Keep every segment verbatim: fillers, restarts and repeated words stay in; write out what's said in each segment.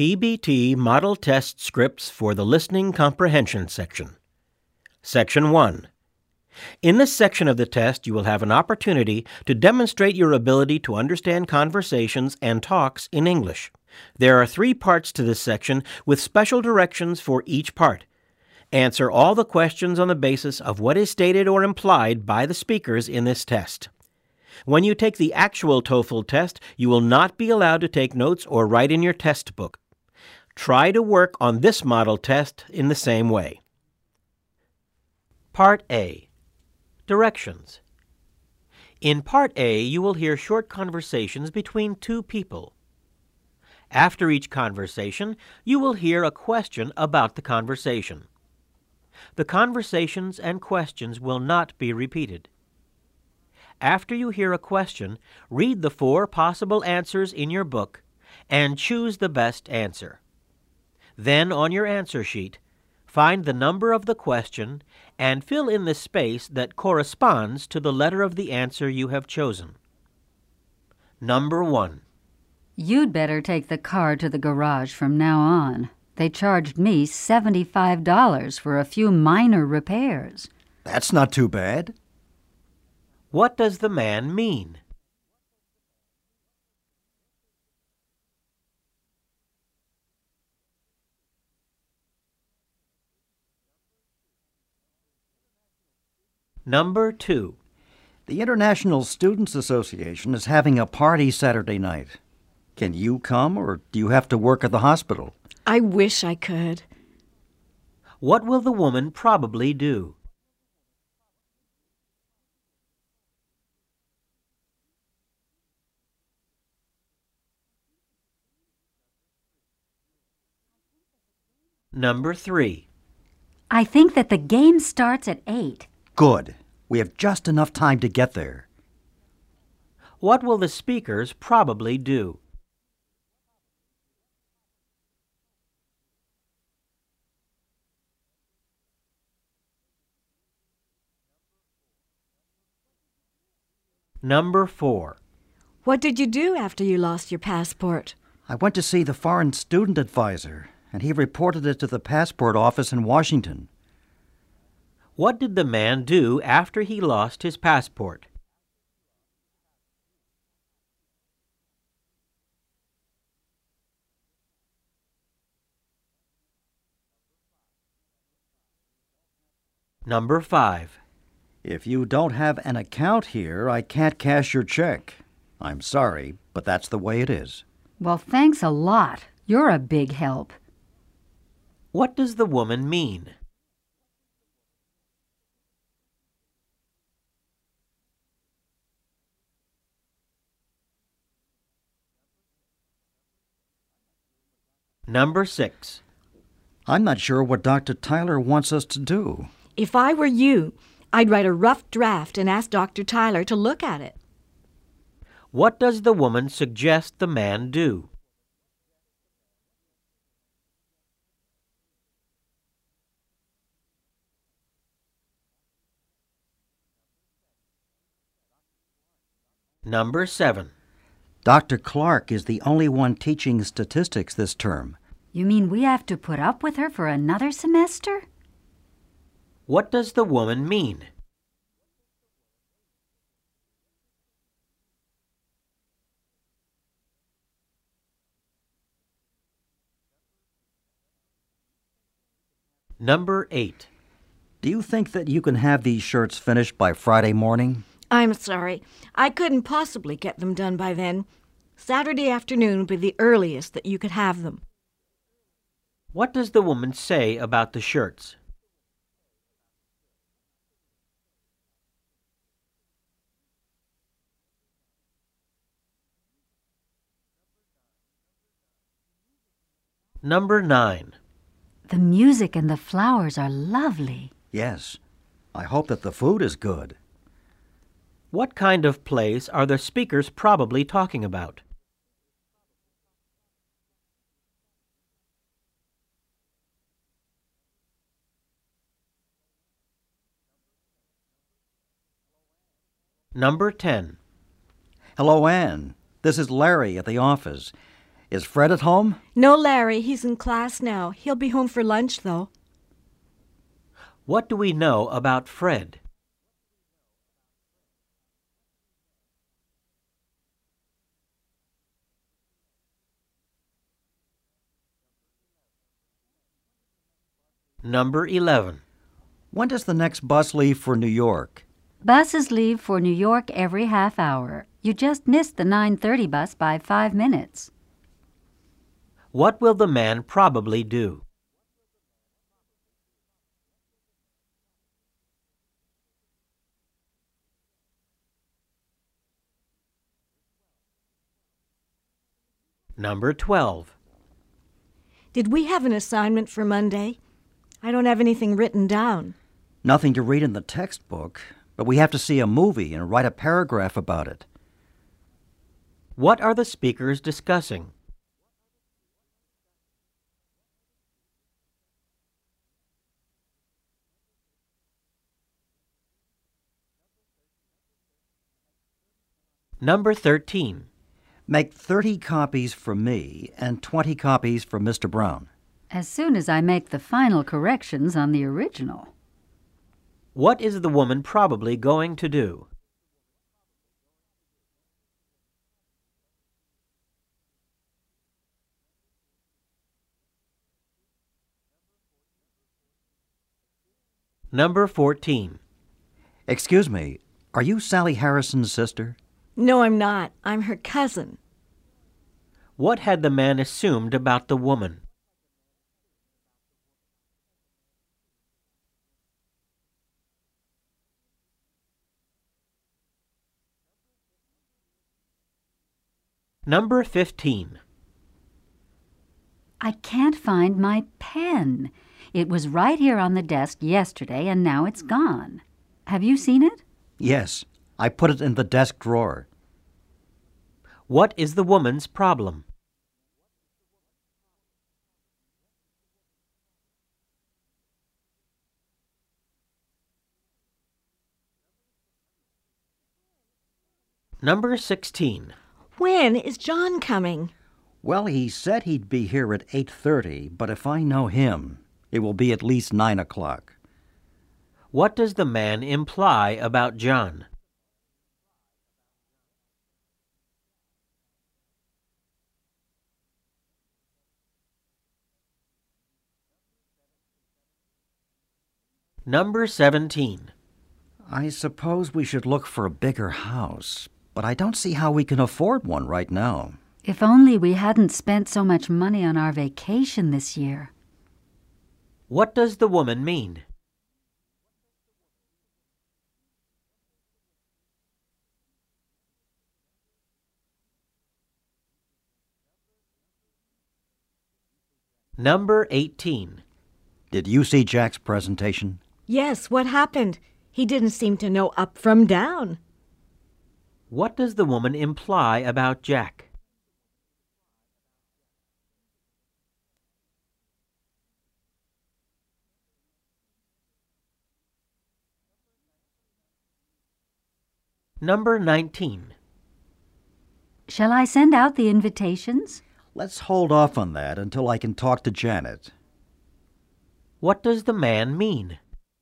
P B T Model Test Scripts for the Listening Comprehension section. Section one. In this section of the test, you will have an opportunity to demonstrate your ability to understand conversations and talks in English. There are three parts to this section with special directions for each part. Answer all the questions on the basis of what is stated or implied by the speakers in this test. When you take the actual TOEFL test, you will not be allowed to take notes or write in your test book. Try to work on this model test in the same way. Part A. Directions. In Part A, you will hear short conversations between two people. After each conversation, you will hear a question about the conversation. The conversations and questions will not be repeated. After you hear a question, read the four possible answers in your book and choose the best answer. Then, on your answer sheet, find the number of the question and fill in the space that corresponds to the letter of the answer you have chosen. Number one. You'd better take the car to the garage from now on. They charged me seventy-five dollars for a few minor repairs. That's not too bad. What does the man mean? Number two. The International Students Association is having a party Saturday night. Can you come, or do you have to work at the hospital? I wish I could. What will the woman probably do? Number three. I think that the game starts at eight. Good. We have just enough time to get there. What will the speakers probably do? Number four. What did you do after you lost your passport? I went to see the foreign student advisor, and he reported it to the passport office in Washington. What did the man do after he lost his passport? Number five. If you don't have an account here, I can't cash your check. I'm sorry, but that's the way it is. Well, thanks a lot. You're a big help. What does the woman mean? Number six. I'm not sure what Doctor Tyler wants us to do. If I were you, I'd write a rough draft and ask Doctor Tyler to look at it. What does the woman suggest the man do? Number seven. Doctor Clark is the only one teaching statistics this term. You mean we have to put up with her for another semester? What does the woman mean? Number eight. Do you think that you can have these shirts finished by Friday morning? I'm sorry. I couldn't possibly get them done by then. Saturday afternoon would be the earliest that you could have them. What does the woman say about the shirts? Number nine. The music and the flowers are lovely. Yes. I hope that the food is good. What kind of place are the speakers probably talking about? Number ten. Hello, Anne. This is Larry at the office. Is Fred at home? No, Larry. He's in class now. He'll be home for lunch, though. What do we know about Fred? Number eleven. When does the next bus leave for New York? Buses leave for New York every half hour. You just missed the nine thirty bus by five minutes. What will the man probably do? Number twelve. Did we have an assignment for Monday? I don't have anything written down. Nothing to read in the textbook, but we have to see a movie and write a paragraph about it. What are the speakers discussing? Number thirteen. Make thirty copies for me and twenty copies for Mister Brown. As soon as I make the final corrections on the original. What is the woman probably going to do? Number fourteen. Excuse me, are you Sally Harrison's sister? No, I'm not. I'm her cousin. What had the man assumed about the woman? Number fifteen. I can't find my pen. It was right here on the desk yesterday, and now it's gone. Have you seen it? Yes, I put it in the desk drawer. What is the woman's problem? Number sixteen. When is John coming? Well, he said he'd be here at eight thirty, but if I know him, it will be at least nine o'clock. What does the man imply about John? Number seventeen. I suppose we should look for a bigger house, but I don't see how we can afford one right now. If only we hadn't spent so much money on our vacation this year. What does the woman mean? Number eighteen. Did you see Jack's presentation? Yes, what happened? He didn't seem to know up from down. What does the woman imply about Jack? Number nineteen. Shall I send out the invitations? Let's hold off on that until I can talk to Janet. What does the man mean?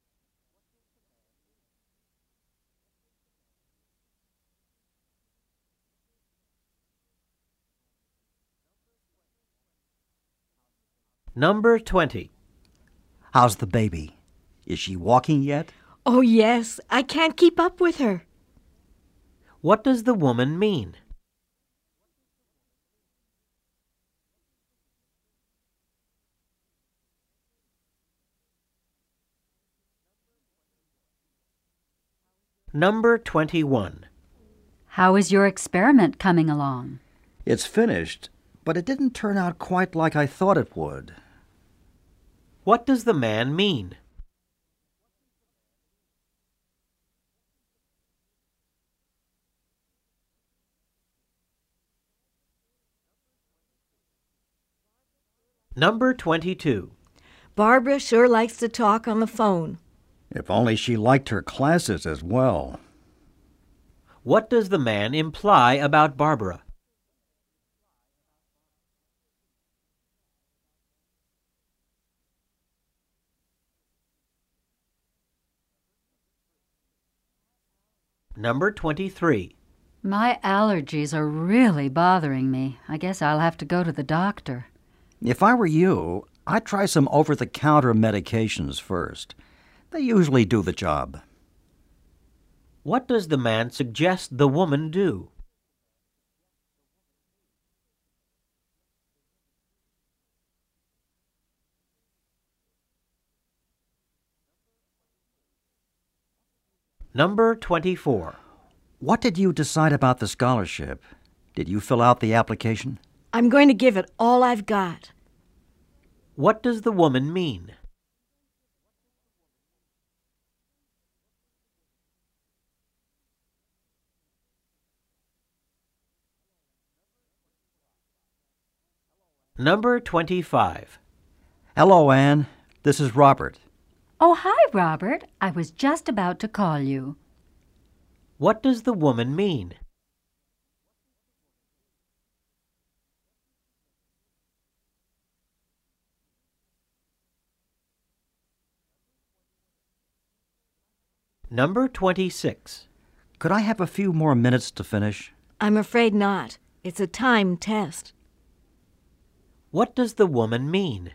Number twenty. How's the baby? Is she walking yet? Oh, yes. I can't keep up with her. What does the woman mean? Number twenty-one. How is your experiment coming along? It's finished, but it didn't turn out quite like I thought it would. What does the man mean? Number twenty-two. Barbara sure likes to talk on the phone. If only she liked her classes as well. What does the man imply about Barbara? Number twenty-three. My allergies are really bothering me. I guess I'll have to go to the doctor. If I were you, I'd try some over-the-counter medications first. They usually do the job. What does the man suggest the woman do? Number twenty-four. What did you decide about the scholarship? Did you fill out the application? I'm going to give it all I've got. What does the woman mean? Number twenty-five. Hello, Anne. This is Robert. Oh, hi, Robert. I was just about to call you. What does the woman mean? Number twenty-six. Could I have a few more minutes to finish? I'm afraid not. It's a time test. What does the woman mean?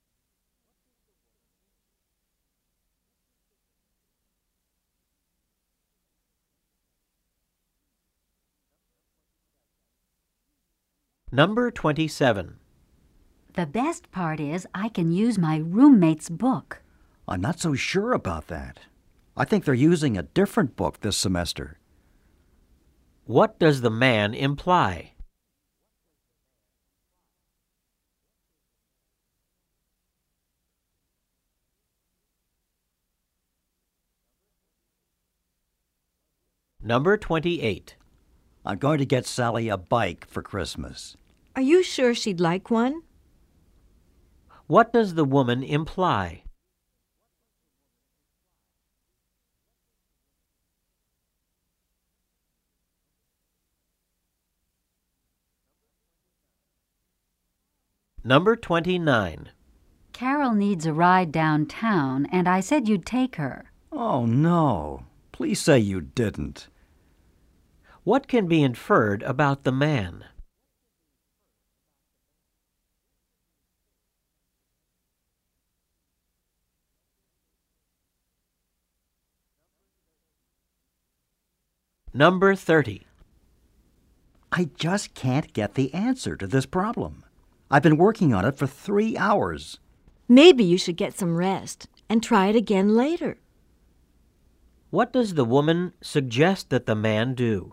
Number twenty-seven. The best part is I can use my roommate's book. I'm not so sure about that. I think they're using a different book this semester. What does the man imply? Number twenty-eight. I'm going to get Sally a bike for Christmas. Are you sure she'd like one? What does the woman imply? Number twenty-nine. Carol needs a ride downtown, and I said you'd take her. Oh, no. Please say you didn't. What can be inferred about the man? Number thirty. I just can't get the answer to this problem. I've been working on it for three hours. Maybe you should get some rest and try it again later. What does the woman suggest that the man do?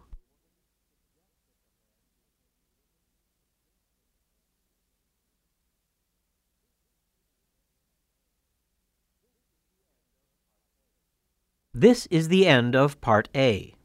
This is the end of Part A.